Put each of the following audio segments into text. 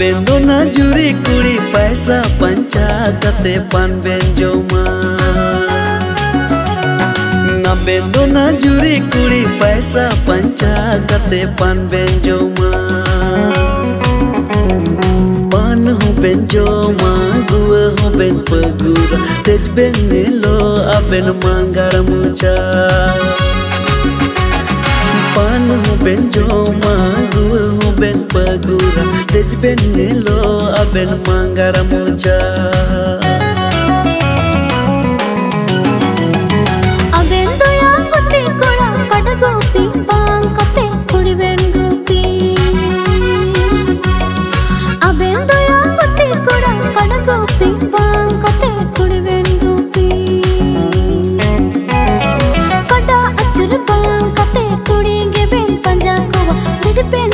बेंदो ना जुरी कुड़ी पैसा पंचा कते पान बेंजोमा ना बेंदो ना जुरी कुड़ी पैसा पंचा कते पान बेंजोमा पान हो बेंजोमा गुआ हो बेन पगुरा तेज बेन नीलो अबेन मांगार मुचा पान हो बेंजोमा गुआ हो बेन pagura tej ben nilo aben mangara muja aben doya kote kola kadagopi bang kote kudi ben gopi aben doya kote kola kadagopi bang kote kudi ben gopi kada achur bang kote kudi geben panja ko tej ben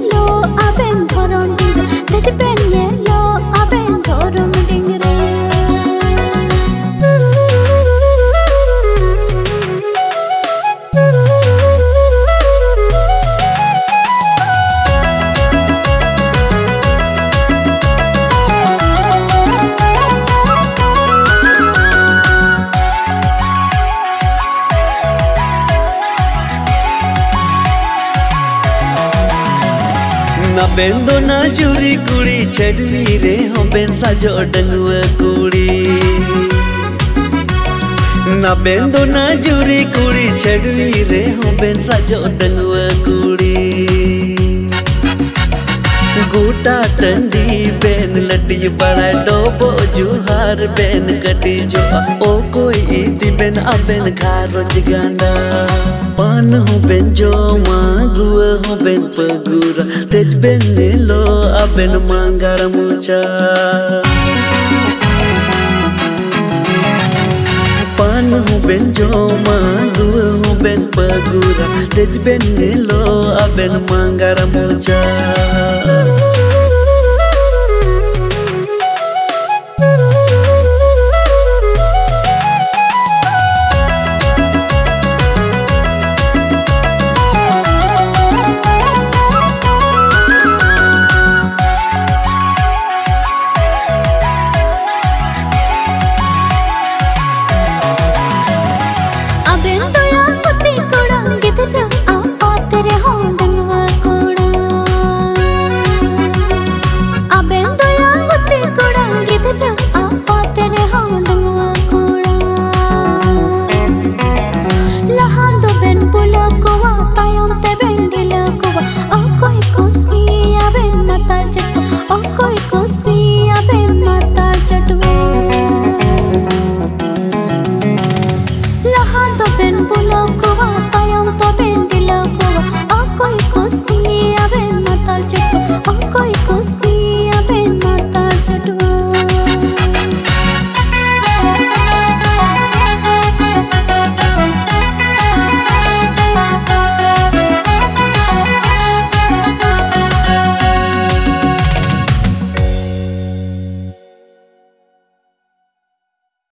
ना बेंदो ना जुरी कुड़ी छड़वी रे हो Ben साजो डंगुआ कुड़ी ना बेंदो ना जुरी कुड़ी छड़वी रे हो बेन साजो डंगुआ कुड़ी गोटा टंडी बेन लटी बड़ा डोबो जुहार बेन कटी जो ओ कोई इति बेन अबेन खारो जगाना पान हो बेन जोमा गुआ हो बेन पगुरा तेज बेन नीलो अबेन मांगार मुचा पान हो बेन जोमा गुआ हो बेन पगुरा तेज बेन नीलो अबेन मांगार मुचा